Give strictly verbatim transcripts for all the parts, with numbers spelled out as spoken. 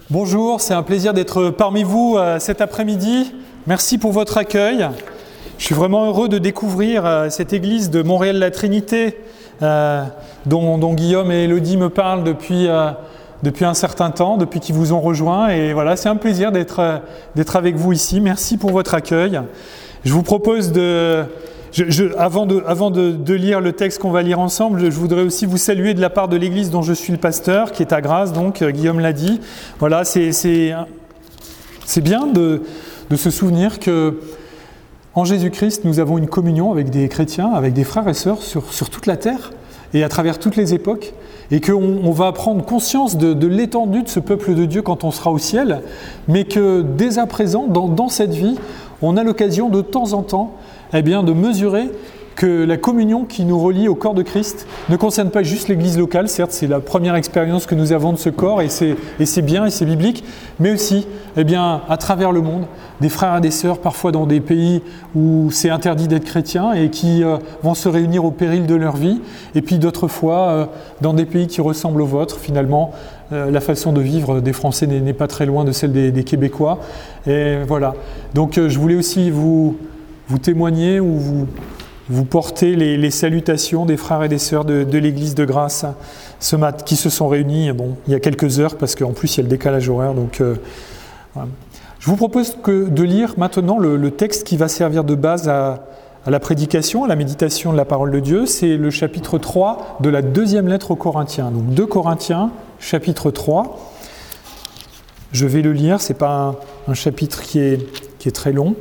Bonjour, c'est un plaisir d'être parmi vous euh, cet après-midi. Merci pour votre accueil. Je suis vraiment heureux de découvrir euh, cette église de Montréal-la-Trinité euh, dont, dont Guillaume et Élodie me parlent depuis, euh, depuis un certain temps, depuis qu'ils vous ont rejoints. Et voilà, c'est un plaisir d'être, euh, d'être avec vous ici. Merci pour votre accueil. Je vous propose de... Je, je, avant de, avant de, de lire le texte qu'on va lire ensemble, je, je voudrais aussi vous saluer de la part de l'église dont je suis le pasteur, qui est à Grasse, donc euh, Guillaume l'a dit. Voilà, c'est, c'est, c'est bien de, de se souvenir que en Jésus-Christ, nous avons une communion avec des chrétiens, avec des frères et sœurs sur, sur toute la terre et à travers toutes les époques, et qu'on on va prendre conscience de, de l'étendue de ce peuple de Dieu quand on sera au ciel, mais que dès à présent, dans, dans cette vie, on a l'occasion de temps en temps eh bien, de mesurer que la communion qui nous relie au corps de Christ ne concerne pas juste l'église locale. Certes, c'est la première expérience que nous avons de ce corps et c'est, et c'est bien et c'est biblique, mais aussi eh bien, à travers le monde, des frères et des sœurs, parfois dans des pays où c'est interdit d'être chrétien et qui euh, vont se réunir au péril de leur vie, et puis d'autres fois euh, dans des pays qui ressemblent aux vôtres. Finalement, euh, la façon de vivre des Français n'est, n'est pas très loin de celle des, des Québécois. Et voilà. Donc euh, je voulais aussi vous... vous témoignez ou vous, vous portez les, les salutations des frères et des sœurs de, de l'église de Grasse ce mat, qui se sont réunis bon, il y a quelques heures, parce qu'en plus il y a le décalage horaire. Donc, euh, voilà. Je vous propose que, de lire maintenant le, le texte qui va servir de base à, à la prédication, à la méditation de la parole de Dieu. C'est le chapitre trois de la deuxième lettre aux Corinthiens. Donc deux Corinthiens, chapitre trois. Je vais le lire, ce n'est pas un, un chapitre qui est, qui est très long.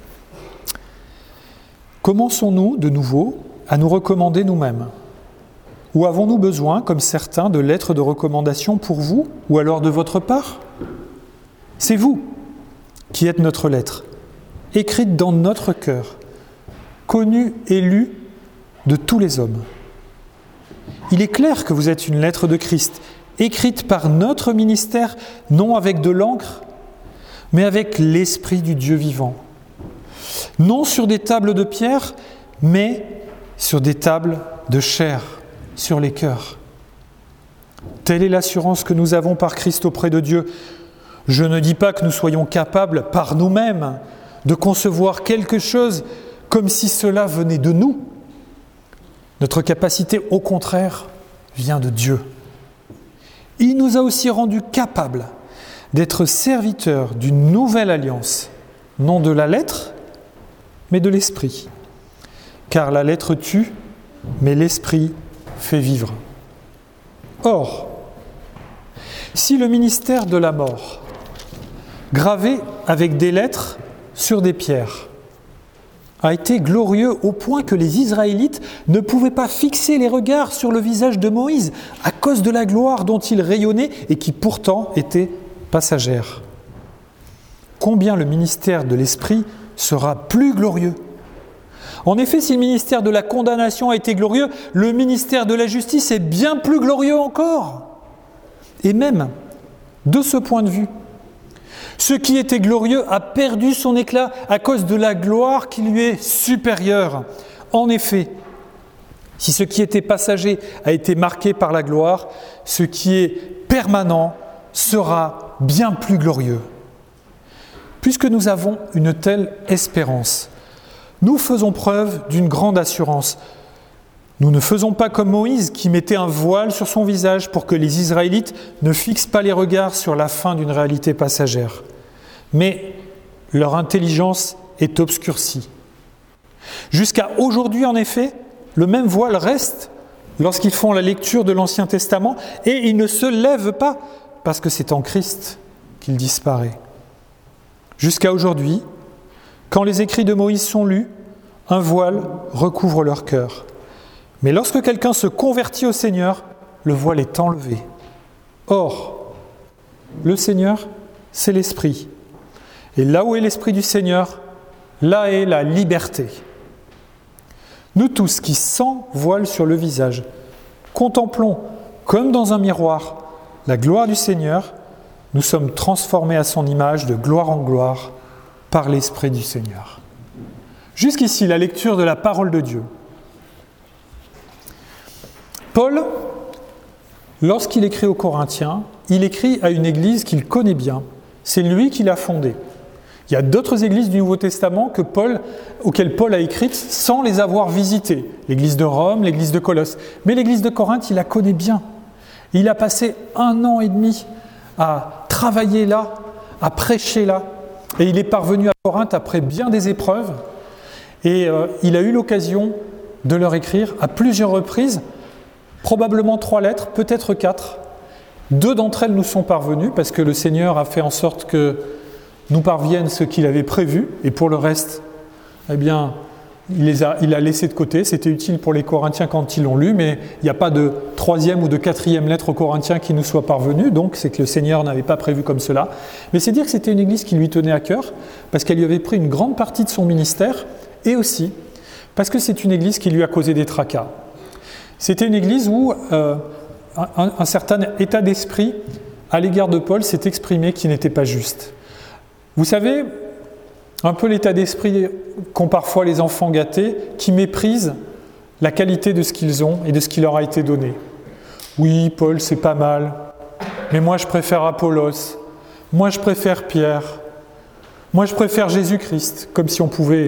Commençons-nous, de nouveau, à nous recommander nous-mêmes? Ou avons-nous besoin, comme certains, de lettres de recommandation pour vous, ou alors de votre part? C'est vous qui êtes notre lettre, écrite dans notre cœur, connue et lue de tous les hommes. Il est clair que vous êtes une lettre de Christ, écrite par notre ministère, non avec de l'encre, mais avec l'Esprit du Dieu vivant. Non sur des tables de pierre, mais sur des tables de chair, sur les cœurs. Telle est l'assurance que nous avons par Christ auprès de Dieu. Je ne dis pas que nous soyons capables par nous-mêmes de concevoir quelque chose comme si cela venait de nous. Notre capacité, au contraire, vient de Dieu. Il nous a aussi rendus capables d'être serviteurs d'une nouvelle alliance, non de la lettre, mais de l'esprit. Car la lettre tue, mais l'esprit fait vivre. Or, si le ministère de la mort, gravé avec des lettres sur des pierres, a été glorieux au point que les Israélites ne pouvaient pas fixer les regards sur le visage de Moïse à cause de la gloire dont il rayonnait et qui pourtant était passagère, combien le ministère de l'esprit sera plus glorieux. En effet, si le ministère de la condamnation a été glorieux, le ministère de la justice est bien plus glorieux encore. Et même, de ce point de vue, ce qui était glorieux a perdu son éclat à cause de la gloire qui lui est supérieure. En effet, si ce qui était passager a été marqué par la gloire, ce qui est permanent sera bien plus glorieux. Puisque nous avons une telle espérance, nous faisons preuve d'une grande assurance. Nous ne faisons pas comme Moïse qui mettait un voile sur son visage pour que les Israélites ne fixent pas les regards sur la fin d'une réalité passagère. Mais leur intelligence est obscurcie. Jusqu'à aujourd'hui, en effet, le même voile reste lorsqu'ils font la lecture de l'Ancien Testament et il ne se lève pas parce que c'est en Christ qu'il disparaît. Jusqu'à aujourd'hui, quand les écrits de Moïse sont lus, un voile recouvre leur cœur. Mais lorsque quelqu'un se convertit au Seigneur, le voile est enlevé. Or, le Seigneur, c'est l'Esprit. Et là où est l'Esprit du Seigneur, là est la liberté. Nous tous qui, sans voile sur le visage, contemplons, comme dans un miroir, la gloire du Seigneur, nous sommes transformés à son image de gloire en gloire par l'Esprit du Seigneur. Jusqu'ici, la lecture de la parole de Dieu. Paul lorsqu'il écrit aux Corinthiens, il écrit à une église qu'il connaît bien. C'est lui qui l'a fondée. Il y a d'autres églises du Nouveau Testament que Paul, auxquelles Paul a écrites sans les avoir visitées. L'église de Rome, l'église de Colosse. Mais l'église de Corinthe, il la connaît bien. Il a passé un an et demi à travailler là, à prêcher là. Et il est parvenu à Corinthe après bien des épreuves. Et euh, il a eu l'occasion de leur écrire à plusieurs reprises, probablement trois lettres, peut-être quatre. Deux d'entre elles nous sont parvenues parce que le Seigneur a fait en sorte que nous parvienne ce qu'il avait prévu, et pour le reste, eh bien, il les a, il a laissé de côté. C'était utile pour les Corinthiens quand ils l'ont lu, mais il n'y a pas de troisième ou de quatrième lettre aux Corinthiens qui nous soit parvenue, donc c'est que le Seigneur n'avait pas prévu comme cela. Mais c'est dire que c'était une église qui lui tenait à cœur, parce qu'elle lui avait pris une grande partie de son ministère, et aussi parce que c'est une église qui lui a causé des tracas. C'était une église où euh, un, un certain état d'esprit à l'égard de Paul s'est exprimé qui n'était pas juste. Vous savez, un peu l'état d'esprit qu'ont parfois les enfants gâtés, qui méprisent la qualité de ce qu'ils ont et de ce qui leur a été donné. Oui, Paul, c'est pas mal, mais moi je préfère Apollos, moi je préfère Pierre, moi je préfère Jésus-Christ, comme si on pouvait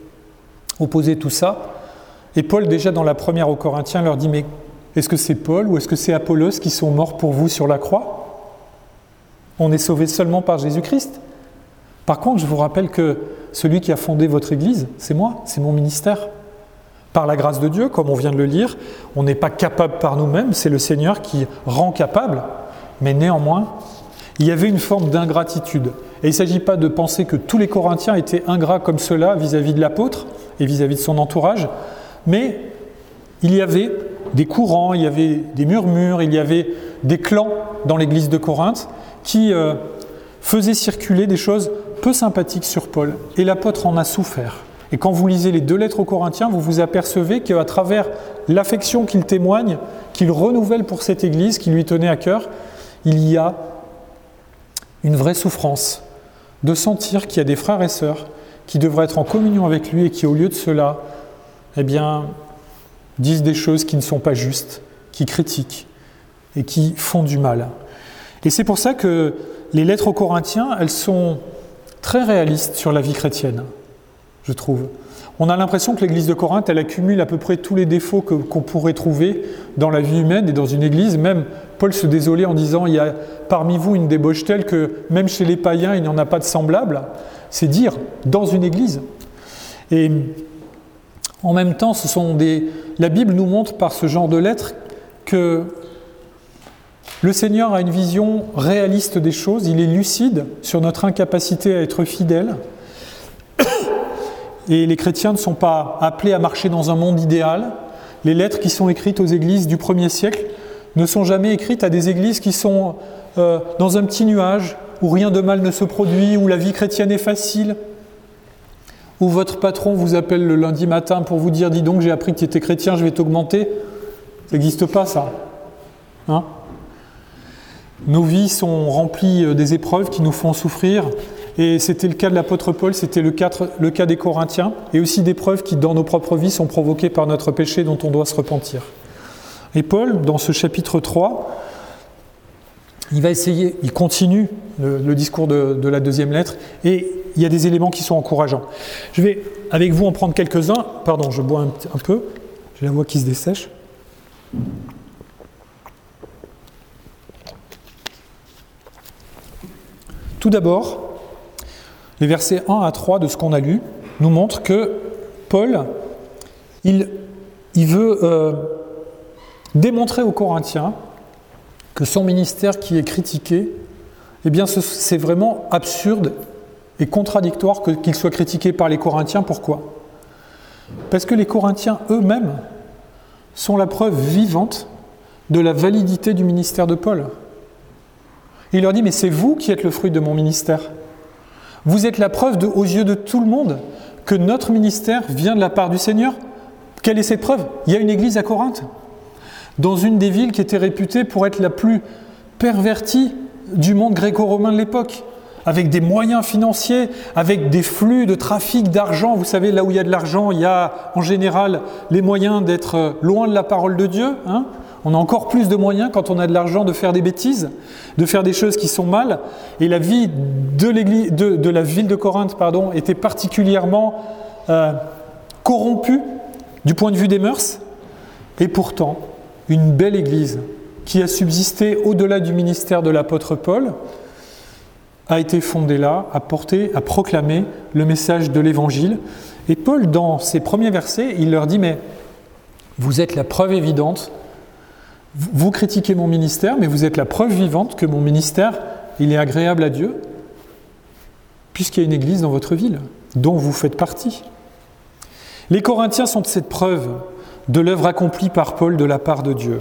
opposer tout ça. Et Paul, déjà dans la première aux Corinthiens, leur dit, mais est-ce que c'est Paul ou est-ce que c'est Apollos qui sont morts pour vous sur la croix ? On est sauvés seulement par Jésus-Christ. Par contre, je vous rappelle que celui qui a fondé votre Église, c'est moi, c'est mon ministère. Par la grâce de Dieu, comme on vient de le lire, on n'est pas capable par nous-mêmes, c'est le Seigneur qui rend capable, mais néanmoins, il y avait une forme d'ingratitude. Et il ne s'agit pas de penser que tous les Corinthiens étaient ingrats comme cela vis-à-vis de l'apôtre et vis-à-vis de son entourage, mais il y avait des courants, il y avait des murmures, il y avait des clans dans l'Église de Corinthe qui euh, faisaient circuler des choses peu sympathique sur Paul, et l'apôtre en a souffert. Et quand vous lisez les deux lettres aux Corinthiens, vous vous apercevez qu'à travers l'affection qu'il témoigne, qu'il renouvelle pour cette Église, qui lui tenait à cœur, il y a une vraie souffrance de sentir qu'il y a des frères et sœurs qui devraient être en communion avec lui et qui, au lieu de cela, eh bien, disent des choses qui ne sont pas justes, qui critiquent et qui font du mal. Et c'est pour ça que les lettres aux Corinthiens, elles sont très réaliste sur la vie chrétienne, je trouve. On a l'impression que l'église de Corinthe, elle accumule à peu près tous les défauts que, qu'on pourrait trouver dans la vie humaine et dans une église. Même Paul se désolait en disant « Il y a parmi vous une débauche telle que même chez les païens, il n'y en a pas de semblable ». C'est dire, dans une église. Et en même temps, ce sont des... la Bible nous montre par ce genre de lettres que le Seigneur a une vision réaliste des choses, il est lucide sur notre incapacité à être fidèle. Et les chrétiens ne sont pas appelés à marcher dans un monde idéal. Les lettres qui sont écrites aux églises du premier siècle ne sont jamais écrites à des églises qui sont euh, dans un petit nuage, où rien de mal ne se produit, où la vie chrétienne est facile, où votre patron vous appelle le lundi matin pour vous dire « Dis donc, j'ai appris que tu étais chrétien, je vais t'augmenter ». Ça n'existe pas, ça. Hein ? Nos vies sont remplies des épreuves qui nous font souffrir, et c'était le cas de l'apôtre Paul, c'était le cas, le cas des Corinthiens, et aussi d'épreuves qui, dans nos propres vies, sont provoquées par notre péché dont on doit se repentir. Et Paul, dans ce chapitre trois, il va essayer, il continue le, le discours de, de la deuxième lettre, et il y a des éléments qui sont encourageants. Je vais, avec vous, en prendre quelques-uns. Pardon, je bois un, un peu, j'ai la voix qui se dessèche. Tout d'abord, les versets un à trois de ce qu'on a lu nous montrent que Paul, il, il veut euh, démontrer aux Corinthiens que son ministère qui est critiqué, eh bien c'est vraiment absurde et contradictoire que, qu'il soit critiqué par les Corinthiens. Pourquoi ? Parce que les Corinthiens eux-mêmes sont la preuve vivante de la validité du ministère de Paul. Il leur dit, mais c'est vous qui êtes le fruit de mon ministère. Vous êtes la preuve de, aux yeux de tout le monde que notre ministère vient de la part du Seigneur. Quelle est cette preuve ? Il y a une église à Corinthe, dans une des villes qui était réputée pour être la plus pervertie du monde gréco-romain de l'époque, avec des moyens financiers, avec des flux de trafic d'argent. Vous savez, là où il y a de l'argent, il y a en général les moyens d'être loin de la parole de Dieu, hein ? On a encore plus de moyens quand on a de l'argent de faire des bêtises, de faire des choses qui sont mal. Et la vie de, l'église, de, de la ville de Corinthe pardon, était particulièrement euh, corrompue du point de vue des mœurs. Et pourtant, une belle église qui a subsisté au-delà du ministère de l'apôtre Paul a été fondée là, a porté, a proclamé le message de l'Évangile. Et Paul, dans ses premiers versets, il leur dit « Mais vous êtes la preuve évidente. Vous critiquez mon ministère, mais vous êtes la preuve vivante que mon ministère, il est agréable à Dieu, puisqu'il y a une église dans votre ville, dont vous faites partie. » Les Corinthiens sont cette preuve de l'œuvre accomplie par Paul de la part de Dieu.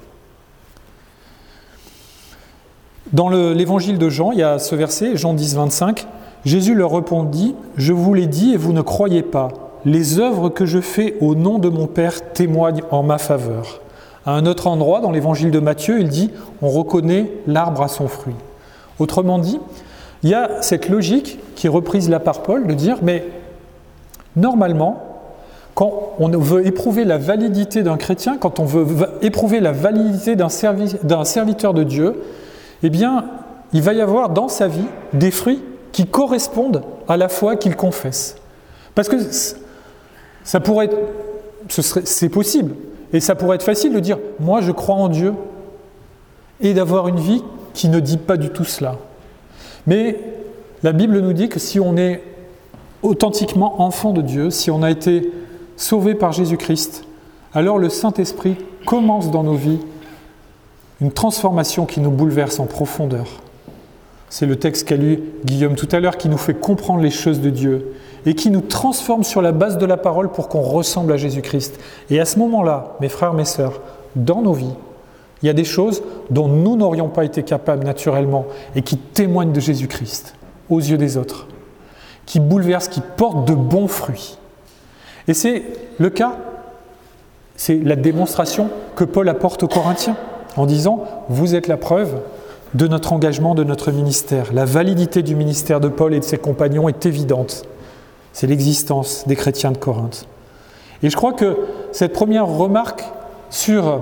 Dans le, l'évangile de Jean, il y a ce verset, Jean dix, vingt-cinq, Jésus leur répondit « Je vous l'ai dit et vous ne croyez pas. Les œuvres que je fais au nom de mon Père témoignent en ma faveur. » À un autre endroit, dans l'évangile de Matthieu, il dit « On reconnaît l'arbre à son fruit. » Autrement dit, il y a cette logique qui est reprise là par Paul de dire « Mais normalement, quand on veut éprouver la validité d'un chrétien, quand on veut éprouver la validité d'un, servi, d'un serviteur de Dieu, eh bien, il va y avoir dans sa vie des fruits qui correspondent à la foi qu'il confesse. » Parce que ça pourrait être, ce serait, c'est possible. Et ça pourrait être facile de dire « moi je crois en Dieu » et d'avoir une vie qui ne dit pas du tout cela. Mais la Bible nous dit que si on est authentiquement enfant de Dieu, si on a été sauvé par Jésus-Christ, alors le Saint-Esprit commence dans nos vies une transformation qui nous bouleverse en profondeur. C'est le texte qu'a lu Guillaume tout à l'heure qui nous fait comprendre les choses de Dieu et qui nous transforme sur la base de la parole pour qu'on ressemble à Jésus-Christ. Et à ce moment-là, mes frères, mes sœurs, dans nos vies, il y a des choses dont nous n'aurions pas été capables naturellement et qui témoignent de Jésus-Christ aux yeux des autres, qui bouleversent, qui portent de bons fruits. Et c'est le cas, c'est la démonstration que Paul apporte aux Corinthiens en disant « Vous êtes la preuve de notre engagement, de notre ministère. » La validité du ministère de Paul et de ses compagnons est évidente. C'est l'existence des chrétiens de Corinthe. Et je crois que cette première remarque sur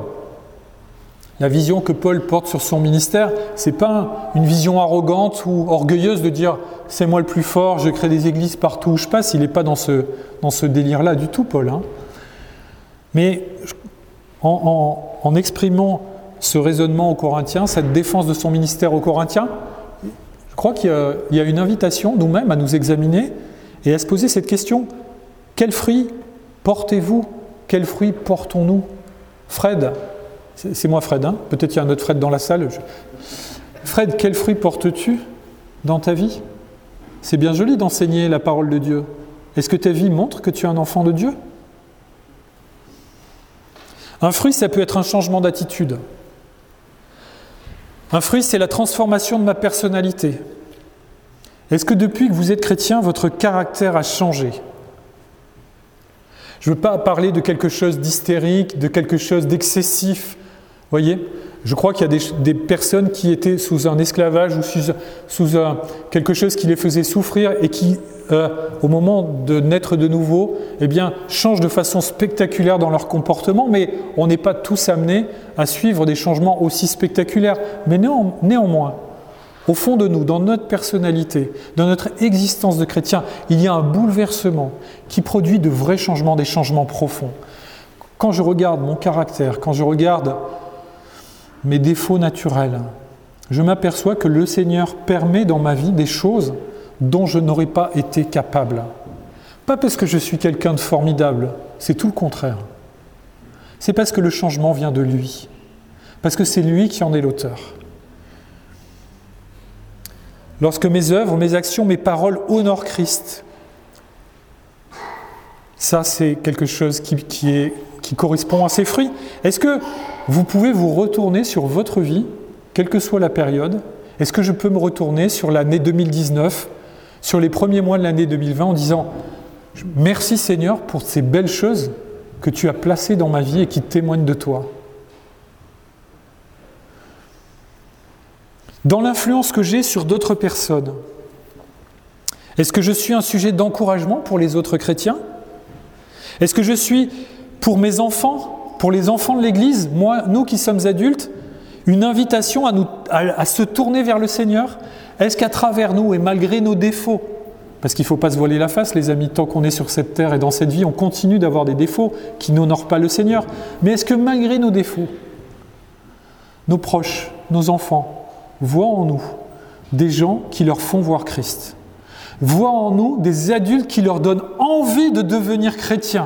la vision que Paul porte sur son ministère, ce n'est pas une vision arrogante ou orgueilleuse de dire « c'est moi le plus fort, je crée des églises partout où je passe ». Il n'est pas dans ce, dans ce délire-là du tout, Paul. Hein. Mais en, en, en exprimant ce raisonnement aux Corinthiens, cette défense de son ministère aux Corinthiens, je crois qu'il y a, il y a une invitation nous-mêmes à nous examiner et à se poser cette question. Quels fruits portez-vous ? Quels fruits portons-nous ? Fred, c'est, c'est moi Fred, hein ? Peut-être il y a un autre Fred dans la salle. Je... Fred, quels fruits portes-tu dans ta vie ? C'est bien joli d'enseigner la parole de Dieu. Est-ce que ta vie montre que tu es un enfant de Dieu ? Un fruit, ça peut être un changement d'attitude. Un fruit, c'est la transformation de ma personnalité. Est-ce que depuis que vous êtes chrétien, votre caractère a changé ? Je ne veux pas parler de quelque chose d'hystérique, de quelque chose d'excessif. Vous voyez ? Je crois qu'il y a des, des personnes qui étaient sous un esclavage ou sous, sous un, quelque chose qui les faisait souffrir et qui, euh, au moment de naître de nouveau, eh bien, changent de façon spectaculaire dans leur comportement, mais on n'est pas tous amenés à suivre des changements aussi spectaculaires. Mais néan, néanmoins, au fond de nous, dans notre personnalité, dans notre existence de chrétien, il y a un bouleversement qui produit de vrais changements, des changements profonds. Quand je regarde mon caractère, quand je regarde mes défauts naturels, je m'aperçois que le Seigneur permet dans ma vie des choses dont je n'aurais pas été capable. Pas parce que je suis quelqu'un de formidable, c'est tout le contraire. C'est parce que le changement vient de lui, parce que c'est lui qui en est l'auteur. Lorsque mes œuvres, mes actions, mes paroles honorent Christ, ça c'est quelque chose qui, qui, est, qui correspond à ses fruits. Est-ce que vous pouvez vous retourner sur votre vie, quelle que soit la période ? Est-ce que je peux me retourner sur l'année deux mille dix-neuf, sur les premiers mois de l'année deux mille vingt en disant « Merci Seigneur pour ces belles choses que tu as placées dans ma vie et qui témoignent de toi ». Dans l'influence que j'ai sur d'autres personnes, est-ce que je suis un sujet d'encouragement pour les autres chrétiens ? Est-ce que je suis, pour mes enfants, pour les enfants de l'Église, moi, nous qui sommes adultes, une invitation à, nous, à, à se tourner vers le Seigneur? Est-ce qu'à travers nous et malgré nos défauts, parce qu'il ne faut pas se voiler la face, les amis, tant qu'on est sur cette terre et dans cette vie, on continue d'avoir des défauts qui n'honorent pas le Seigneur. Mais est-ce que malgré nos défauts, nos proches, nos enfants, voient en nous des gens qui leur font voir Christ, voient en nous des adultes qui leur donnent envie de devenir chrétiens?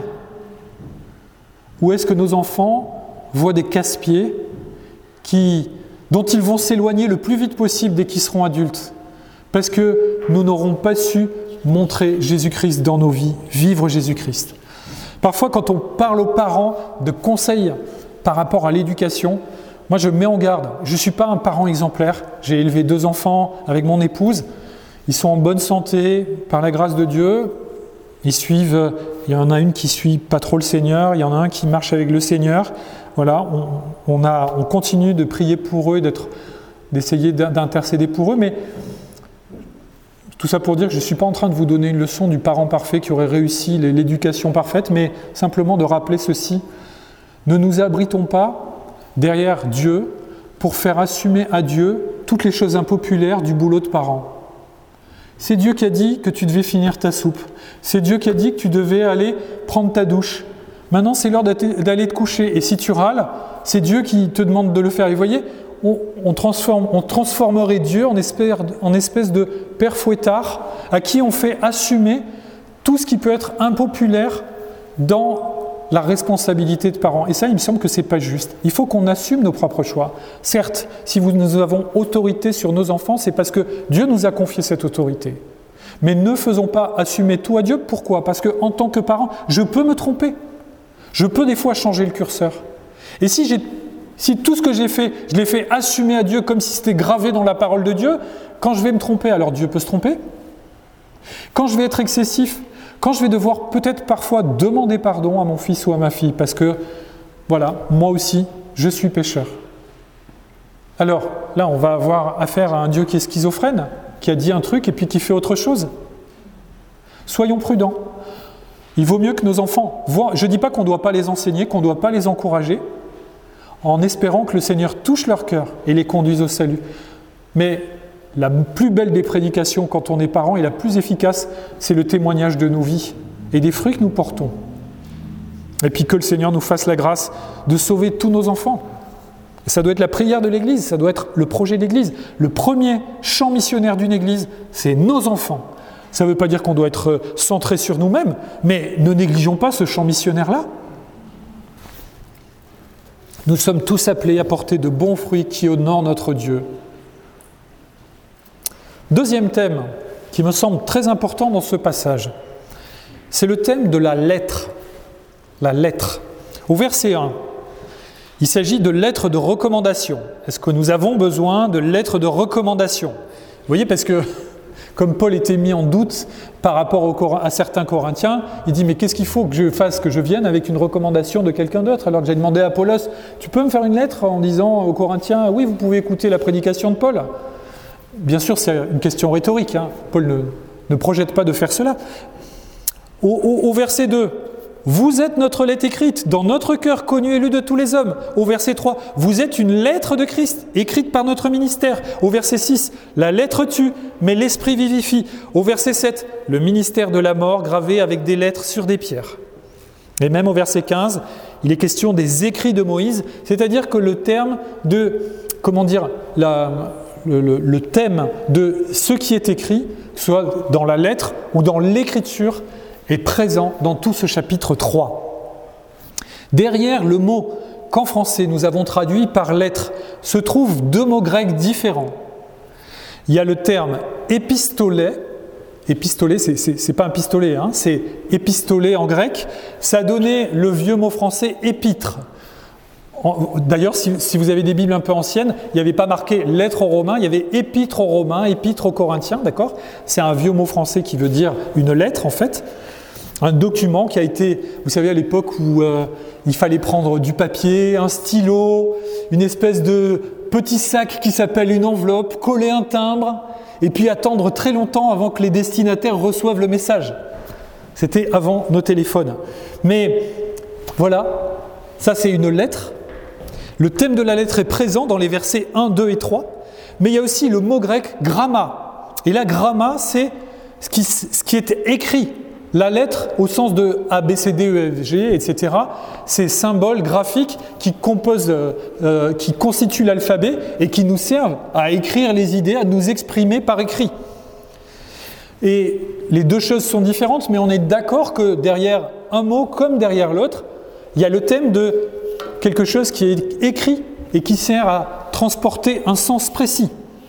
Ou est-ce que nos enfants voient des casse-pieds qui, dont ils vont s'éloigner le plus vite possible dès qu'ils seront adultes, parce que nous n'aurons pas su montrer Jésus-Christ dans nos vies, vivre Jésus-Christ. Parfois, quand on parle aux parents de conseils par rapport à l'éducation, moi je mets en garde, je ne suis pas un parent exemplaire, j'ai élevé deux enfants avec mon épouse, ils sont en bonne santé par la grâce de Dieu, ils suivent, il y en a une qui suit pas trop le Seigneur, il y en a un qui marche avec le Seigneur. Voilà, on, on, a, on continue de prier pour eux, d'être, d'essayer d'intercéder pour eux, mais tout ça pour dire que je ne suis pas en train de vous donner une leçon du parent parfait qui aurait réussi l'éducation parfaite, mais simplement de rappeler ceci. Ne nous abritons pas derrière Dieu pour faire assumer à Dieu toutes les choses impopulaires du boulot de parent. C'est Dieu qui a dit que tu devais finir ta soupe. C'est Dieu qui a dit que tu devais aller prendre ta douche. Maintenant, c'est l'heure d'aller te coucher. Et si tu râles, c'est Dieu qui te demande de le faire. Et vous voyez, on, on, transforme, on transformerait Dieu en espèce, en espèce de père fouettard à qui on fait assumer tout ce qui peut être impopulaire dans la responsabilité de parents. Et ça, il me semble que ce n'est pas juste. Il faut qu'on assume nos propres choix. Certes, si nous avons autorité sur nos enfants, c'est parce que Dieu nous a confié cette autorité. Mais ne faisons pas assumer tout à Dieu. Pourquoi? Parce qu'en tant que parent, je peux me tromper. Je peux des fois changer le curseur. Et si, j'ai, si tout ce que j'ai fait, je l'ai fait assumer à Dieu comme si c'était gravé dans la parole de Dieu, quand je vais me tromper, alors Dieu peut se tromper. Quand je vais être excessif, quand je vais devoir peut-être parfois demander pardon à mon fils ou à ma fille, parce que, voilà, moi aussi, je suis pécheur. Alors, là, on va avoir affaire à un Dieu qui est schizophrène, qui a dit un truc et puis qui fait autre chose. Soyons prudents. Il vaut mieux que nos enfants voient. Je ne dis pas qu'on ne doit pas les enseigner, qu'on ne doit pas les encourager, en espérant que le Seigneur touche leur cœur et les conduise au salut. Mais la plus belle des prédications quand on est parent et la plus efficace, c'est le témoignage de nos vies et des fruits que nous portons. Et puis que le Seigneur nous fasse la grâce de sauver tous nos enfants. Ça doit être la prière de l'Église, ça doit être le projet de l'Église. Le premier champ missionnaire d'une Église, c'est nos enfants. Ça ne veut pas dire qu'on doit être centré sur nous-mêmes, mais ne négligeons pas ce champ missionnaire-là. Nous sommes tous appelés à porter de bons fruits qui honorent notre Dieu. Deuxième thème qui me semble très important dans ce passage, c'est le thème de la lettre. La lettre. Au verset un, il s'agit de lettres de recommandation. Est-ce que nous avons besoin de lettres de recommandation? Vous voyez, parce que comme Paul était mis en doute par rapport au, à certains Corinthiens, il dit « Mais qu'est-ce qu'il faut que je fasse, que je vienne avec une recommandation de quelqu'un d'autre ?» Alors que j'ai demandé à Apollos « Tu peux me faire une lettre en disant aux Corinthiens « Oui, vous pouvez écouter la prédication de Paul ?» Bien sûr, c'est une question rhétorique. Hein. Paul ne, ne projette pas de faire cela. Au, au, au verset deux, « Vous êtes notre lettre écrite, dans notre cœur, connue et lue de tous les hommes. » Au verset trois, « Vous êtes une lettre de Christ, écrite par notre ministère. » Au verset six, « La lettre tue, mais l'esprit vivifie. » Au verset sept, « Le ministère de la mort, gravé avec des lettres sur des pierres. » Et même au verset quinze, il est question des écrits de Moïse, c'est-à-dire que le terme de, comment dire, la... Le, le, le thème de ce qui est écrit, soit dans la lettre ou dans l'écriture, est présent dans tout ce chapitre trois. Derrière le mot qu'en français nous avons traduit par lettre se trouvent deux mots grecs différents. Il y a le terme épistolet. Épistolet, c'est, c'est, c'est pas un pistolet, hein, c'est épistolet en grec. Ça donnait le vieux mot français épître. D'ailleurs, si, si vous avez des Bibles un peu anciennes, il n'y avait pas marqué lettre aux Romains, il y avait épître aux Romains, épître aux Corinthiens, d'accord? C'est un vieux mot français qui veut dire une lettre, en fait. Un document qui a été, vous savez, à l'époque où euh, il fallait prendre du papier, un stylo, une espèce de petit sac qui s'appelle une enveloppe, coller un timbre, et puis attendre très longtemps avant que les destinataires reçoivent le message. C'était avant nos téléphones. Mais voilà. Ça, c'est une lettre. Le thème de la lettre est présent dans les versets un, deux et trois. Mais il y a aussi le mot grec gramma. Et là, gramma, c'est ce qui, ce qui est écrit. La lettre, au sens de A, B, C, D, E, F, G, et cetera, c'est symboles graphiques qui composent, euh, qui constituent l'alphabet et qui nous servent à écrire les idées, à nous exprimer par écrit. Et les deux choses sont différentes, mais on est d'accord que derrière un mot comme derrière l'autre, il y a le thème de quelque chose qui est écrit et qui sert à transporter un sens précis.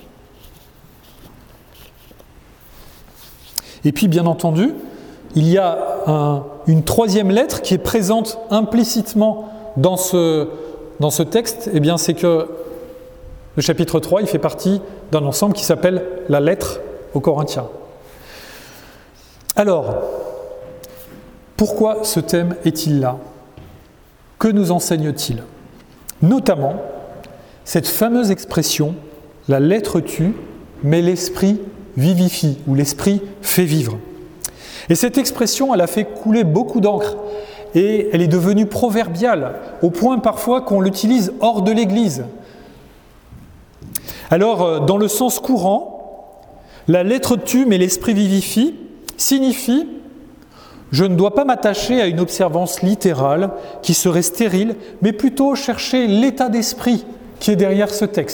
Et puis, bien entendu, il y a un, une troisième lettre qui est présente implicitement dans ce, dans ce texte. Eh bien, c'est que le chapitre trois, il fait partie d'un ensemble qui s'appelle la lettre aux Corinthiens. Alors, pourquoi ce thème est-il là ? Que nous enseigne-t-il ? Notamment, cette fameuse expression « la lettre tue, mais l'esprit vivifie » ou « l'esprit fait vivre ». Et cette expression, elle a fait couler beaucoup d'encre et elle est devenue proverbiale, au point parfois qu'on l'utilise hors de l'Église. Alors, dans le sens courant, la lettre tue mais l'esprit vivifie signifie « je ne dois pas m'attacher à une observance littérale qui serait stérile, mais plutôt chercher l'état d'esprit qui est derrière ce texte ».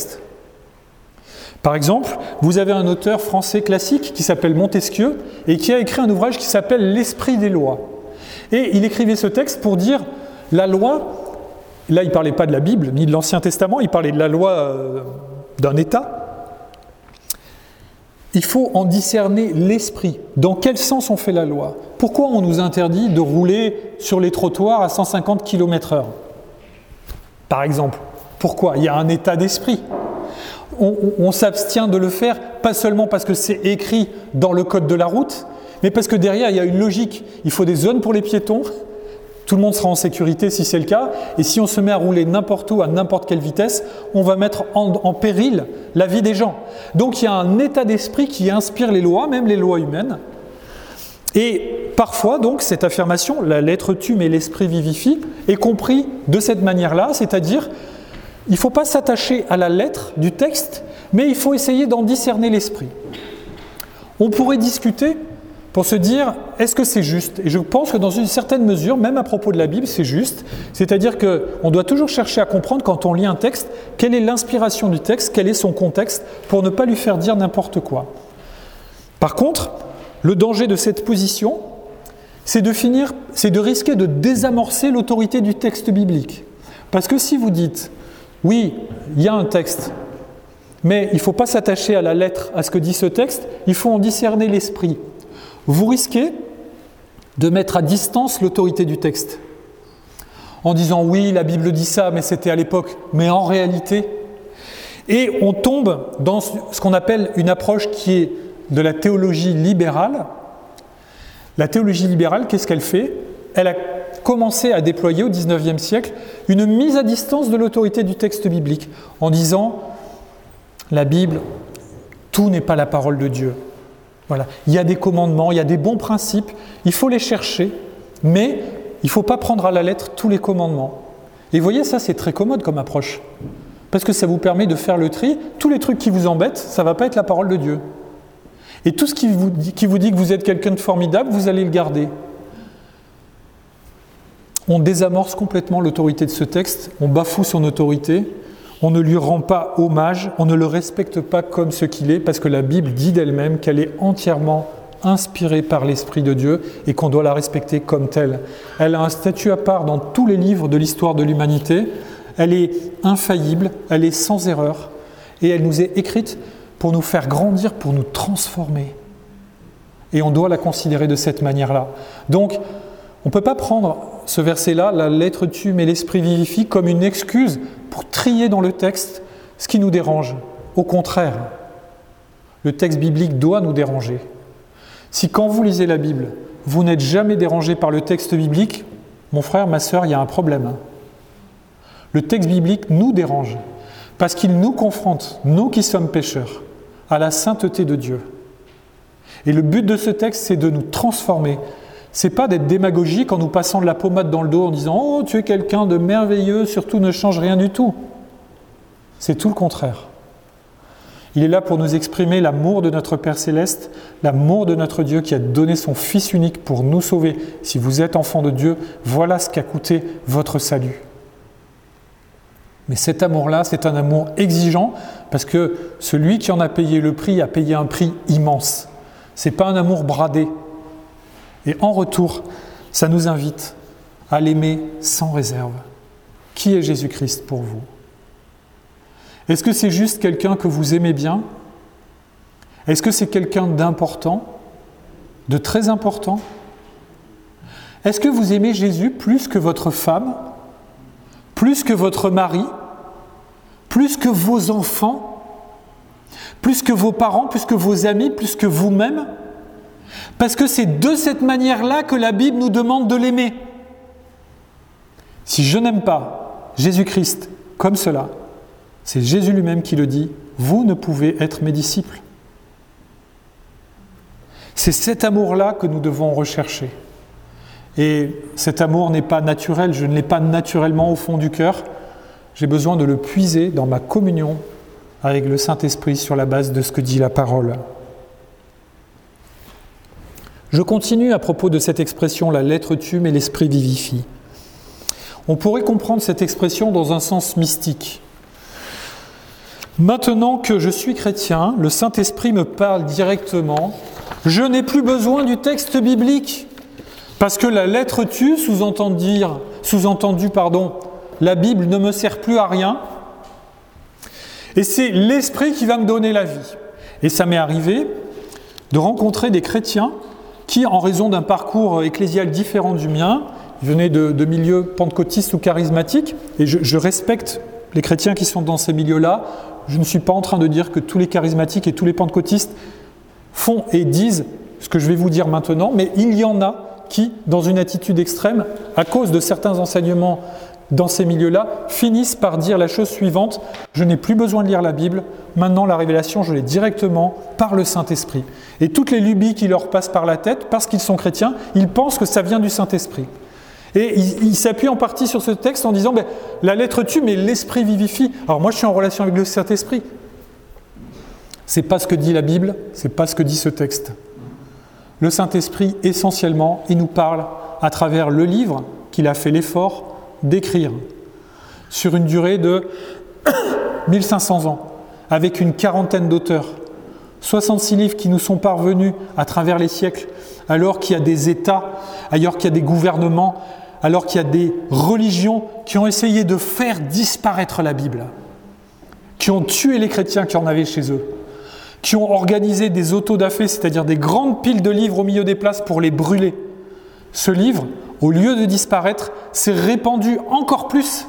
Par exemple, vous avez un auteur français classique qui s'appelle Montesquieu et qui a écrit un ouvrage qui s'appelle « L'esprit des lois ». Et il écrivait ce texte pour dire la loi, là il ne parlait pas de la Bible ni de l'Ancien Testament, il parlait de la loi euh, d'un État. Il faut en discerner l'esprit. Dans quel sens on fait la loi ? Pourquoi on nous interdit de rouler sur les trottoirs à cent cinquante kilomètres heure ? Par exemple, pourquoi ? Il y a un état d'esprit. On, on, on s'abstient de le faire, pas seulement parce que c'est écrit dans le code de la route, mais parce que derrière, il y a une logique. Il faut des zones pour les piétons, tout le monde sera en sécurité si c'est le cas, et si on se met à rouler n'importe où, à n'importe quelle vitesse, on va mettre en, en péril la vie des gens. Donc il y a un état d'esprit qui inspire les lois, même les lois humaines. Et parfois, donc, cette affirmation, la lettre tue mais l'esprit vivifie, est compris de cette manière-là, c'est-à-dire il ne faut pas s'attacher à la lettre du texte, mais il faut essayer d'en discerner l'esprit. On pourrait discuter pour se dire, est-ce que c'est juste ? Et je pense que dans une certaine mesure, même à propos de la Bible, c'est juste. C'est-à-dire qu'on doit toujours chercher à comprendre, quand on lit un texte, quelle est l'inspiration du texte, quel est son contexte, pour ne pas lui faire dire n'importe quoi. Par contre, le danger de cette position, c'est de finir, c'est de risquer de désamorcer l'autorité du texte biblique. Parce que si vous dites, oui, il y a un texte, mais il ne faut pas s'attacher à la lettre, à ce que dit ce texte, il faut en discerner l'esprit. Vous risquez de mettre à distance l'autorité du texte. En disant, oui, la Bible dit ça, mais c'était à l'époque, mais en réalité. Et on tombe dans ce qu'on appelle une approche qui est de la théologie libérale. La théologie libérale, qu'est-ce qu'elle fait ? Elle a commencé à déployer au dix-neuvième siècle une mise à distance de l'autorité du texte biblique en disant la Bible, tout n'est pas la parole de Dieu. Voilà. Il y a des commandements, il y a des bons principes, il faut les chercher, mais il ne faut pas prendre à la lettre tous les commandements. Et vous voyez, ça c'est très commode comme approche, parce que ça vous permet de faire le tri, tous les trucs qui vous embêtent, ça ne va pas être la parole de Dieu. Et tout ce qui vous dit, qui vous dit que vous êtes quelqu'un de formidable, vous allez le garder. On désamorce complètement l'autorité de ce texte, on bafoue son autorité, on ne lui rend pas hommage, on ne le respecte pas comme ce qu'il est, parce que la Bible dit d'elle-même qu'elle est entièrement inspirée par l'Esprit de Dieu et qu'on doit la respecter comme telle. Elle a un statut à part dans tous les livres de l'histoire de l'humanité, elle est infaillible, elle est sans erreur, et elle nous est écrite pour nous faire grandir, pour nous transformer. Et on doit la considérer de cette manière-là. Donc, on ne peut pas prendre ce verset-là, la lettre tue mais l'esprit vivifie, comme une excuse pour trier dans le texte ce qui nous dérange. Au contraire, le texte biblique doit nous déranger. Si quand vous lisez la Bible, vous n'êtes jamais dérangé par le texte biblique, mon frère, ma sœur, il y a un problème. Le texte biblique nous dérange, parce qu'il nous confronte, nous qui sommes pécheurs, à la sainteté de Dieu. Et le but de ce texte, c'est de nous transformer, c'est pas d'être démagogique en nous passant de la pommade dans le dos en disant « Oh, tu es quelqu'un de merveilleux, surtout ne change rien du tout ». C'est tout le contraire. Il est là pour nous exprimer l'amour de notre Père Céleste, l'amour de notre Dieu qui a donné son Fils unique pour nous sauver. Si vous êtes enfant de Dieu, voilà ce qu'a coûté votre salut. Mais cet amour-là, c'est un amour exigeant parce que celui qui en a payé le prix a payé un prix immense. Ce n'est pas un amour bradé. Et en retour, ça nous invite à l'aimer sans réserve. Qui est Jésus-Christ pour vous ? Est-ce que c'est juste quelqu'un que vous aimez bien ? Est-ce que c'est quelqu'un d'important, de très important ? Est-ce que vous aimez Jésus plus que votre femme, plus que votre mari, plus que vos enfants, plus que vos parents, plus que vos amis, plus que vous-même ? Parce que c'est de cette manière-là que la Bible nous demande de l'aimer. Si je n'aime pas Jésus-Christ comme cela, c'est Jésus lui-même qui le dit, vous ne pouvez être mes disciples. C'est cet amour-là que nous devons rechercher. Et cet amour n'est pas naturel, je ne l'ai pas naturellement au fond du cœur. J'ai besoin de le puiser dans ma communion avec le Saint-Esprit sur la base de ce que dit la parole. Je continue à propos de cette expression, la lettre tue mais l'esprit vivifie. On pourrait comprendre cette expression dans un sens mystique. Maintenant que je suis chrétien, le Saint-Esprit me parle directement. Je n'ai plus besoin du texte biblique. Parce que la lettre tue, sous-entendu, sous-entendu, pardon, la Bible ne me sert plus à rien. Et c'est l'Esprit qui va me donner la vie. Et ça m'est arrivé de rencontrer des chrétiens qui, en raison d'un parcours ecclésial différent du mien, ils venaient de, de milieux pentecôtistes ou charismatiques, et je, je respecte les chrétiens qui sont dans ces milieux-là. Je ne suis pas en train de dire que tous les charismatiques et tous les pentecôtistes font et disent ce que je vais vous dire maintenant, mais il y en a qui, dans une attitude extrême, à cause de certains enseignements dans ces milieux-là, finissent par dire la chose suivante, je n'ai plus besoin de lire la Bible, maintenant la révélation, je l'ai directement par le Saint-Esprit. Et toutes les lubies qui leur passent par la tête, parce qu'ils sont chrétiens, ils pensent que ça vient du Saint-Esprit. Et il, il s'appuie en partie sur ce texte en disant ben, « la lettre tue, mais l'esprit vivifie ». Alors moi, je suis en relation avec le Saint-Esprit. C'est pas ce que dit la Bible, c'est pas ce que dit ce texte. Le Saint-Esprit, essentiellement, il nous parle à travers le livre qu'il a fait l'effort d'écrire sur une durée de mille cinq cents ans, avec une quarantaine d'auteurs. soixante-six livres qui nous sont parvenus à travers les siècles, alors qu'il y a des États, alors qu'il y a des gouvernements, alors qu'il y a des religions qui ont essayé de faire disparaître la Bible, qui ont tué les chrétiens qui en avaient chez eux, qui ont organisé des autodafés, c'est-à-dire des grandes piles de livres au milieu des places pour les brûler. Ce livre, au lieu de disparaître, s'est répandu encore plus.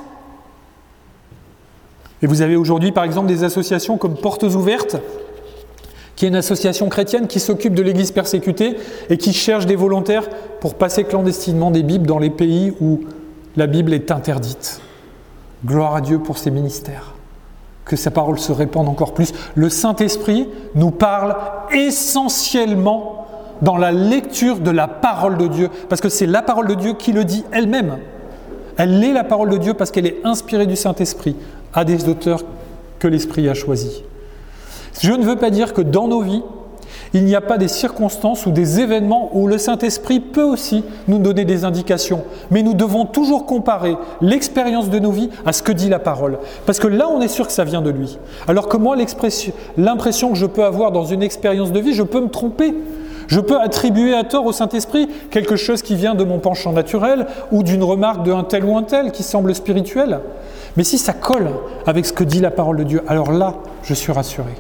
Et vous avez aujourd'hui, par exemple, des associations comme Portes Ouvertes, qui est une association chrétienne qui s'occupe de l'Église persécutée et qui cherche des volontaires pour passer clandestinement des Bibles dans les pays où la Bible est interdite. Gloire à Dieu pour ces ministères. Que sa parole se répande encore plus. Le Saint-Esprit nous parle essentiellement dans la lecture de la parole de Dieu, parce que c'est la parole de Dieu qui le dit elle-même. Elle est la parole de Dieu parce qu'elle est inspirée du Saint-Esprit à des auteurs que l'Esprit a choisis. Je ne veux pas dire que dans nos vies, il n'y a pas des circonstances ou des événements où le Saint-Esprit peut aussi nous donner des indications. Mais nous devons toujours comparer l'expérience de nos vies à ce que dit la parole. Parce que là, on est sûr que ça vient de lui. Alors que moi, l'impression que je peux avoir dans une expérience de vie, je peux me tromper. Je peux attribuer à tort au Saint-Esprit quelque chose qui vient de mon penchant naturel ou d'une remarque d'un tel ou un tel qui semble spirituel. Mais si ça colle avec ce que dit la parole de Dieu, alors là, je suis rassuré.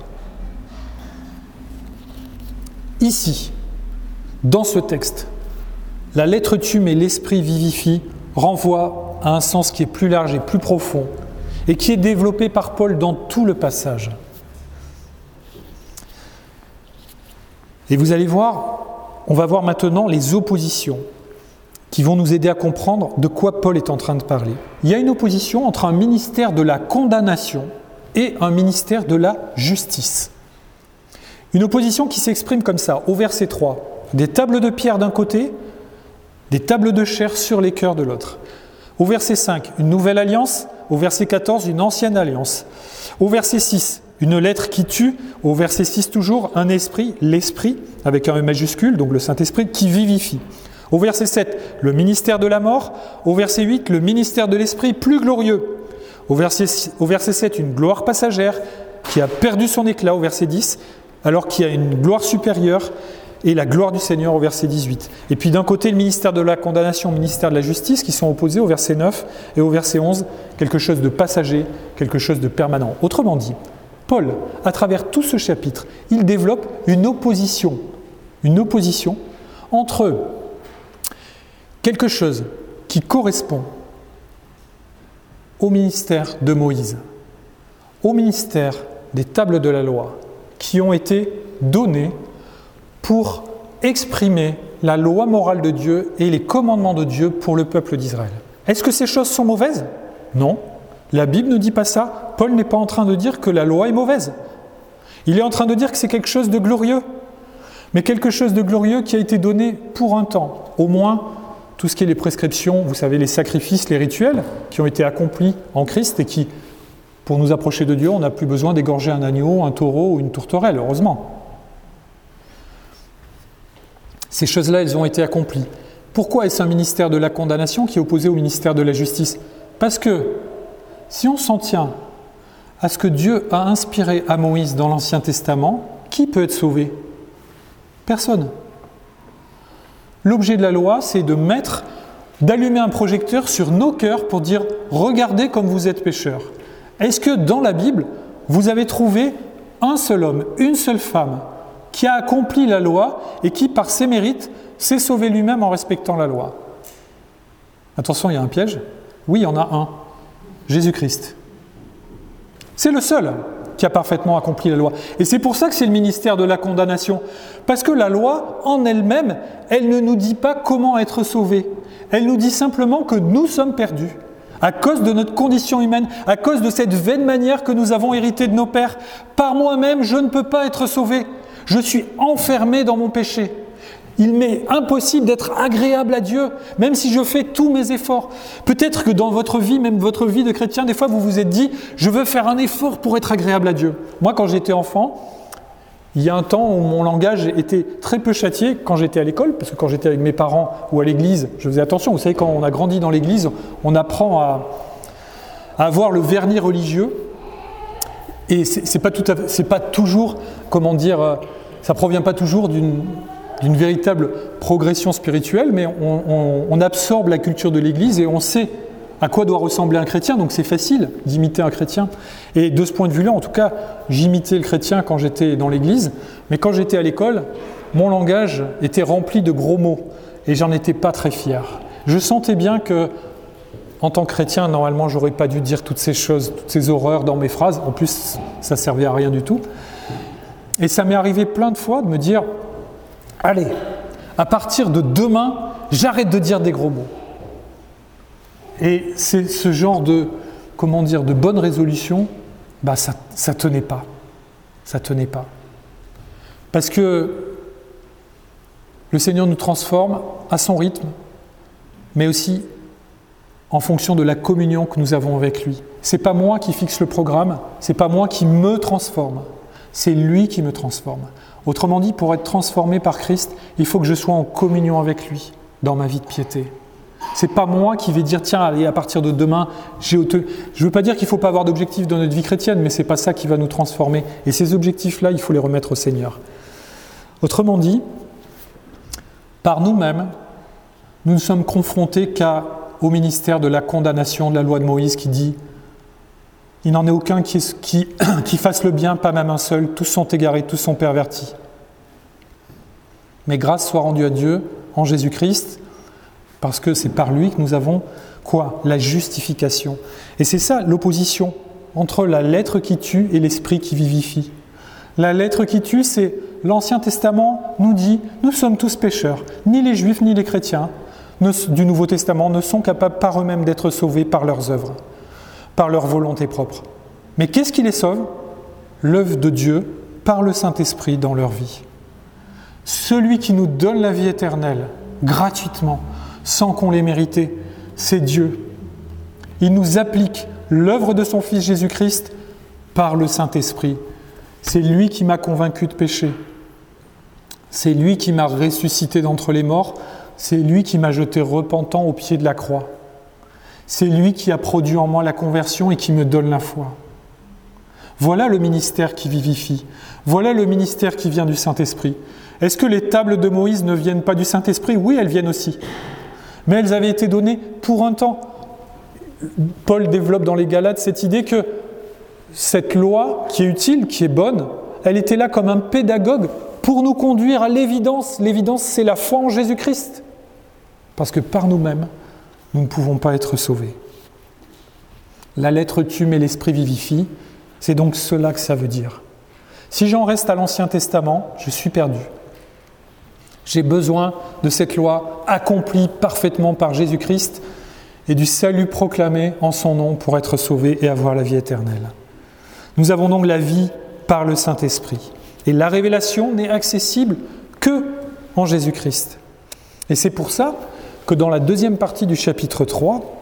Ici, dans ce texte, la lettre tue mais l'esprit vivifie renvoie à un sens qui est plus large et plus profond et qui est développé par Paul dans tout le passage. Et vous allez voir, on va voir maintenant les oppositions qui vont nous aider à comprendre de quoi Paul est en train de parler. Il y a une opposition entre un ministère de la condamnation et un ministère de la justice. Une opposition qui s'exprime comme ça, au verset trois. Des tables de pierre d'un côté des tables de chair sur les cœurs de l'autre. Au verset cinq, une nouvelle alliance. Au verset quatorze, une ancienne alliance. Au verset six, une lettre qui tue. Au verset six toujours, un esprit, l'esprit, avec un E majuscule, donc le Saint-Esprit, qui vivifie. Au verset sept, le ministère de la mort. Au verset huit, le ministère de l'esprit plus glorieux. Au verset, au verset sept, une gloire passagère qui a perdu son éclat au verset dix, alors qu'il y a une gloire supérieure et la gloire du Seigneur au verset dix-huit. Et puis d'un côté, le ministère de la condamnation, le ministère de la justice qui sont opposés au verset neuf et au verset onze, quelque chose de passager, quelque chose de permanent. Autrement dit, Paul, à travers tout ce chapitre, il développe une opposition, une opposition entre quelque chose qui correspond au ministère de Moïse, au ministère des tables de la loi, qui ont été données pour exprimer la loi morale de Dieu et les commandements de Dieu pour le peuple d'Israël. Est-ce que ces choses sont mauvaises ? Non. La Bible ne dit pas ça. Paul n'est pas en train de dire que la loi est mauvaise. Il est en train de dire que c'est quelque chose de glorieux. Mais quelque chose de glorieux qui a été donné pour un temps. Au moins, tout ce qui est les prescriptions, vous savez, les sacrifices, les rituels, qui ont été accomplis en Christ et qui, pour nous approcher de Dieu, on n'a plus besoin d'égorger un agneau, un taureau ou une tourterelle, heureusement. Ces choses-là, elles ont été accomplies. Pourquoi est-ce un ministère de la condamnation qui est opposé au ministère de la justice ? Parce que si on s'en tient à ce que Dieu a inspiré à Moïse dans l'Ancien Testament, qui peut être sauvé ? Personne. L'objet de la loi, c'est de mettre, d'allumer un projecteur sur nos cœurs pour dire « Regardez comme vous êtes pécheurs ». Est-ce que dans la Bible, vous avez trouvé un seul homme, une seule femme qui a accompli la loi et qui, par ses mérites, s'est sauvé lui-même en respectant la loi ? Attention, il y a un piège. Oui, il y en a un. Jésus-Christ. C'est le seul qui a parfaitement accompli la loi. Et c'est pour ça que c'est le ministère de la condamnation. Parce que la loi, en elle-même, elle ne nous dit pas comment être sauvés. Elle nous dit simplement que nous sommes perdus. À cause de notre condition humaine, à cause de cette vaine manière que nous avons héritée de nos pères. Par moi-même, je ne peux pas être sauvé. Je suis enfermé dans mon péché. Il m'est impossible d'être agréable à Dieu, même si je fais tous mes efforts. Peut-être que dans votre vie, même votre vie de chrétien, des fois vous vous êtes dit « je veux faire un effort pour être agréable à Dieu ». Moi, quand j'étais enfant, il y a un temps où mon langage était très peu châtié quand j'étais à l'école, parce que quand j'étais avec mes parents ou à l'église, je faisais attention. Vous savez, quand on a grandi dans l'église, on apprend à, à avoir le vernis religieux. Et c'est, c'est, pas tout à, c'est pas toujours, comment dire, ça provient pas toujours d'une, d'une véritable progression spirituelle, mais on, on, on absorbe la culture de l'Église et on sait à quoi doit ressembler un chrétien, donc c'est facile d'imiter un chrétien. Et de ce point de vue-là, en tout cas, j'imitais le chrétien quand j'étais dans l'Église, mais quand j'étais à l'école, mon langage était rempli de gros mots et j'en étais pas très fier. Je sentais bien que en tant que chrétien, normalement, j'aurais pas dû dire toutes ces choses, toutes ces horreurs dans mes phrases. En plus, ça servait à rien du tout. Et ça m'est arrivé plein de fois de me dire « Allez, à partir de demain, j'arrête de dire des gros mots. » Et c'est ce genre de, comment dire, de bonne résolution, bah ça, ça tenait pas. Ça tenait pas. Parce que le Seigneur nous transforme à son rythme, mais aussi en fonction de la communion que nous avons avec lui. C'est pas moi qui fixe le programme, c'est pas moi qui me transforme, c'est lui qui me transforme. Autrement dit, pour être transformé par Christ, il faut que je sois en communion avec lui dans ma vie de piété. C'est pas moi qui vais dire, tiens, allez, à partir de demain, j'ai auto... je veux pas dire qu'il faut pas avoir d'objectifs dans notre vie chrétienne, mais c'est pas ça qui va nous transformer. Et ces objectifs-là, il faut les remettre au Seigneur. Autrement dit, par nous-mêmes, nous ne sommes confrontés qu'à au ministère de la condamnation de la loi de Moïse qui dit « Il n'en est aucun qui, qui, qui fasse le bien, pas même un seul, tous sont égarés, tous sont pervertis. » Mais grâce soit rendue à Dieu en Jésus-Christ, parce que c'est par lui que nous avons quoi ? La justification. Et c'est ça l'opposition entre la lettre qui tue et l'esprit qui vivifie. La lettre qui tue, c'est l'Ancien Testament nous dit « Nous sommes tous pécheurs, ni les Juifs ni les chrétiens. » Du Nouveau Testament ne sont capables par eux-mêmes d'être sauvés par leurs œuvres, par leur volonté propre. Mais qu'est-ce qui les sauve ? L'œuvre de Dieu par le Saint-Esprit dans leur vie. Celui qui nous donne la vie éternelle, gratuitement, sans qu'on l'ait mérité. C'est Dieu. Il nous applique l'œuvre de son Fils Jésus-Christ par le Saint-Esprit. C'est lui qui m'a convaincu de péché. C'est lui qui m'a ressuscité d'entre les morts. C'est lui qui m'a jeté repentant au pied de la croix. C'est lui qui a produit en moi la conversion et qui me donne la foi. Voilà le ministère qui vivifie. Voilà le ministère qui vient du Saint-Esprit. Est-ce que les tables de Moïse ne viennent pas du Saint-Esprit ? Oui, elles viennent aussi. Mais elles avaient été données pour un temps. Paul développe dans les Galates cette idée que cette loi qui est utile, qui est bonne, elle était là comme un pédagogue pour nous conduire à l'évidence. L'évidence, c'est la foi en Jésus-Christ. Parce que par nous-mêmes, nous ne pouvons pas être sauvés. La lettre tue mais l'esprit vivifie. C'est donc cela que ça veut dire. Si j'en reste à l'Ancien Testament, je suis perdu. J'ai besoin de cette loi accomplie parfaitement par Jésus-Christ et du salut proclamé en son nom pour être sauvé et avoir la vie éternelle. Nous avons donc la vie par le Saint-Esprit. Et la révélation n'est accessible que en Jésus-Christ. Et c'est pour ça que dans la deuxième partie du chapitre trois,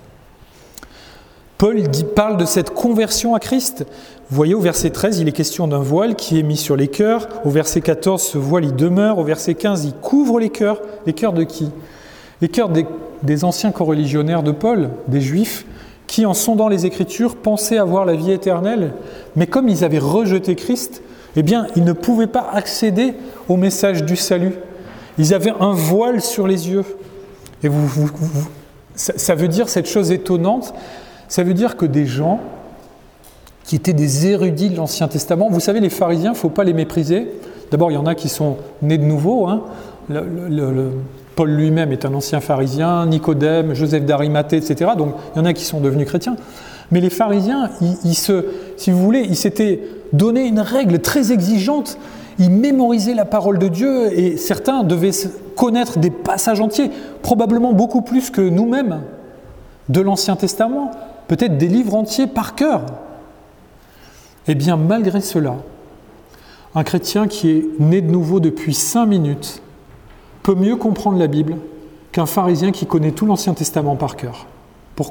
Paul dit, parle de cette conversion à Christ. Vous voyez, au verset treize, il est question d'un voile qui est mis sur les cœurs. Au verset quatorze, ce voile, il demeure. Au verset quinze, il couvre les cœurs. Les cœurs de qui ? Les cœurs des, des anciens coreligionnaires de Paul, des Juifs, qui, en sondant les Écritures, pensaient avoir la vie éternelle. Mais comme ils avaient rejeté Christ, eh bien, ils ne pouvaient pas accéder au message du salut. Ils avaient un voile sur les yeux. Et vous, vous, vous, ça, ça veut dire cette chose étonnante. Ça veut dire que des gens qui étaient des érudits de l'Ancien Testament, vous savez, les pharisiens, il ne faut pas les mépriser. D'abord, il y en a qui sont nés de nouveau. Hein. Le, le, le, Paul lui-même est un ancien pharisien, Nicodème, Joseph d'Arimathée, et cetera. Donc, il y en a qui sont devenus chrétiens. Mais les pharisiens, ils, ils se, si vous voulez, ils s'étaient donné une règle très exigeante. Ils mémorisaient la parole de Dieu et certains devaient connaître des passages entiers, probablement beaucoup plus que nous-mêmes, de l'Ancien Testament, peut-être des livres entiers par cœur. Eh bien, malgré cela, un chrétien qui est né de nouveau depuis cinq minutes peut mieux comprendre la Bible qu'un pharisien qui connaît tout l'Ancien Testament par cœur. Pourquoi ?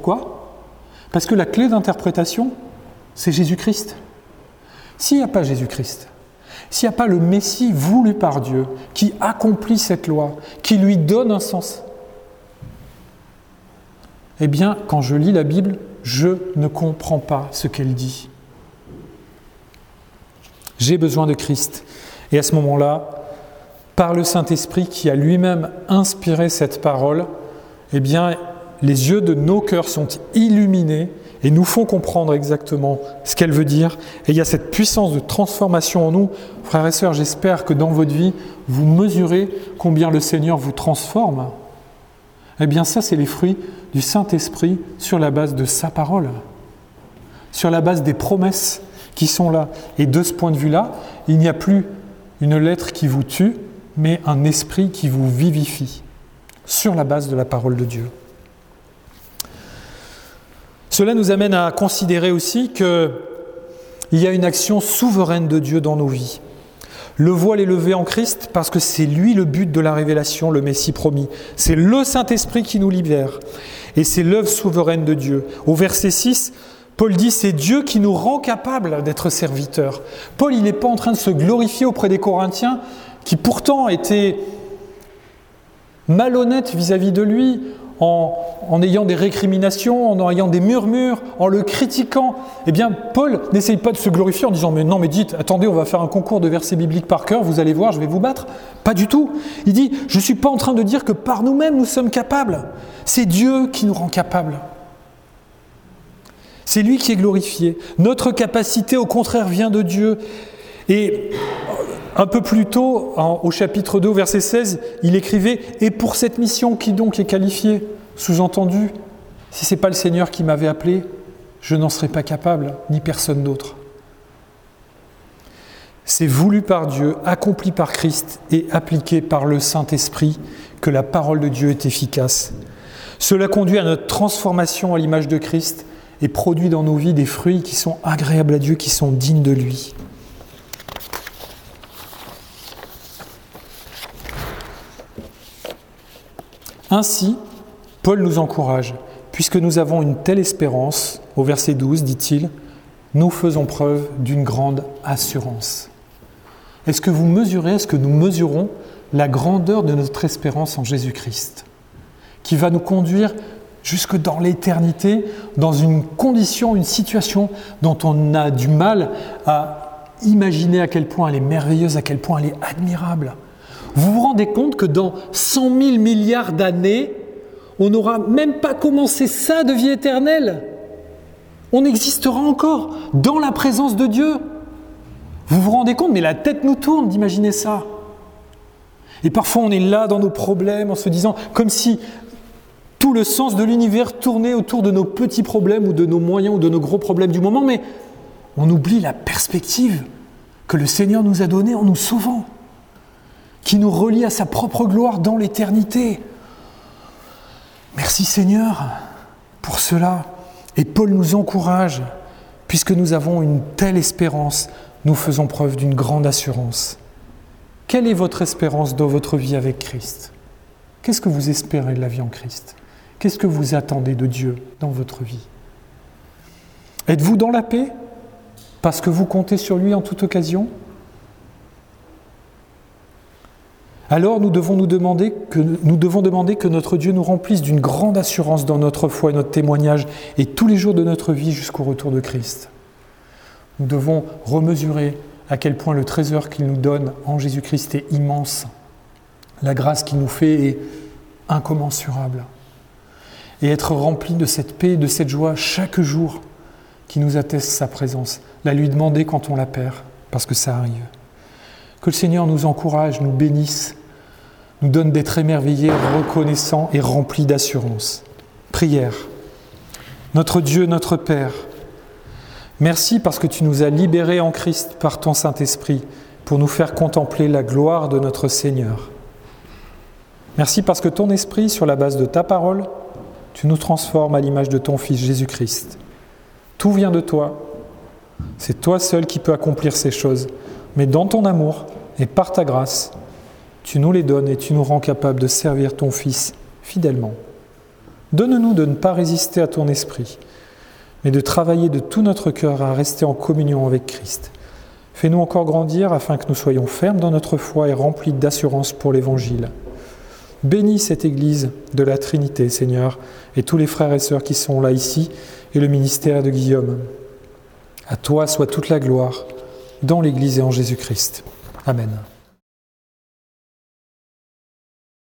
Parce que la clé d'interprétation, c'est Jésus-Christ. S'il n'y a pas Jésus-Christ, s'il n'y a pas le Messie voulu par Dieu, qui accomplit cette loi, qui lui donne un sens, eh bien, quand je lis la Bible, je ne comprends pas ce qu'elle dit. J'ai besoin de Christ. Et à ce moment-là, par le Saint-Esprit qui a lui-même inspiré cette parole, eh bien, les yeux de nos cœurs sont illuminés et nous font comprendre exactement ce qu'elle veut dire. Et il y a cette puissance de transformation en nous. Frères et sœurs, j'espère que dans votre vie, vous mesurez combien le Seigneur vous transforme. Eh bien, ça, c'est les fruits du Saint-Esprit sur la base de sa parole, sur la base des promesses qui sont là. Et de ce point de vue-là, il n'y a plus une lettre qui vous tue, mais un esprit qui vous vivifie, sur la base de la parole de Dieu. Cela nous amène à considérer aussi qu'il y a une action souveraine de Dieu dans nos vies. Le voile est levé en Christ parce que c'est lui le but de la révélation, le Messie promis. C'est le Saint-Esprit qui nous libère. Et c'est l'œuvre souveraine de Dieu. Au verset six, Paul dit, c'est Dieu qui nous rend capables d'être serviteurs. Paul, il n'est pas en train de se glorifier auprès des Corinthiens, qui pourtant étaient malhonnêtes vis-à-vis de lui, en, en ayant des récriminations, en ayant des murmures, en le critiquant. Eh bien, Paul n'essaye pas de se glorifier en disant « Mais non, mais dites, attendez, on va faire un concours de versets bibliques par cœur, vous allez voir, je vais vous battre. » Pas du tout. Il dit « Je ne suis pas en train de dire que par nous-mêmes, nous sommes capables. C'est Dieu qui nous rend capables. » C'est lui qui est glorifié. Notre capacité, au contraire, vient de Dieu. Et un peu plus tôt, au chapitre deux, au verset seize, il écrivait « Et pour cette mission, qui donc est qualifiée ?» Sous-entendu, si ce n'est pas le Seigneur qui m'avait appelé, je n'en serais pas capable, ni personne d'autre. C'est voulu par Dieu, accompli par Christ et appliqué par le Saint-Esprit que la parole de Dieu est efficace. Cela conduit à notre transformation à l'image de Christ et produit dans nos vies des fruits qui sont agréables à Dieu, qui sont dignes de lui. Ainsi, Paul nous encourage, puisque nous avons une telle espérance, au verset douze, dit-il, nous faisons preuve d'une grande assurance. Est-ce que vous mesurez, est-ce que nous mesurons la grandeur de notre espérance en Jésus-Christ, qui va nous conduire jusque dans l'éternité, dans une condition, une situation dont on a du mal à imaginer à quel point elle est merveilleuse, à quel point elle est admirable. Vous vous rendez compte que dans cent mille milliards d'années, on n'aura même pas commencé ça de vie éternelle. On existera encore dans la présence de Dieu. Vous vous rendez compte, mais la tête nous tourne d'imaginer ça. Et parfois on est là dans nos problèmes en se disant, comme si tout le sens de l'univers tournait autour de nos petits problèmes ou de nos moyens ou de nos gros problèmes du moment, mais on oublie la perspective que le Seigneur nous a donnée en nous sauvant, qui nous relie à sa propre gloire dans l'éternité. Merci Seigneur pour cela. Et Paul nous encourage, puisque nous avons une telle espérance, nous faisons preuve d'une grande assurance. Quelle est votre espérance dans votre vie avec Christ ? Qu'est-ce que vous espérez de la vie en Christ ? Qu'est-ce que vous attendez de Dieu dans votre vie ? Êtes-vous dans la paix parce que vous comptez sur lui en toute occasion ? Alors nous devons nous demander que, nous devons demander que notre Dieu nous remplisse d'une grande assurance dans notre foi et notre témoignage et tous les jours de notre vie jusqu'au retour de Christ. Nous devons remesurer à quel point le trésor qu'il nous donne en Jésus-Christ est immense. La grâce qu'il nous fait est incommensurable. Et être rempli de cette paix et de cette joie chaque jour qui nous atteste sa présence. La lui demander quand on la perd, parce que ça arrive. Que le Seigneur nous encourage, nous bénisse, nous donne d'être émerveillés, reconnaissants et remplis d'assurance. Prière. Notre Dieu, notre Père, merci parce que tu nous as libérés en Christ par ton Saint-Esprit pour nous faire contempler la gloire de notre Seigneur. Merci parce que ton Esprit, sur la base de ta parole, tu nous transformes à l'image de ton Fils Jésus-Christ. Tout vient de toi. C'est toi seul qui peux accomplir ces choses. Mais dans ton amour et par ta grâce, tu nous les donnes et tu nous rends capables de servir ton Fils fidèlement. Donne-nous de ne pas résister à ton esprit, mais de travailler de tout notre cœur à rester en communion avec Christ. Fais-nous encore grandir afin que nous soyons fermes dans notre foi et remplis d'assurance pour l'Évangile. Bénis cette Église de la Trinité, Seigneur, et tous les frères et sœurs qui sont là ici, et le ministère de Guillaume. À toi soit toute la gloire, dans l'Église et en Jésus-Christ. Amen.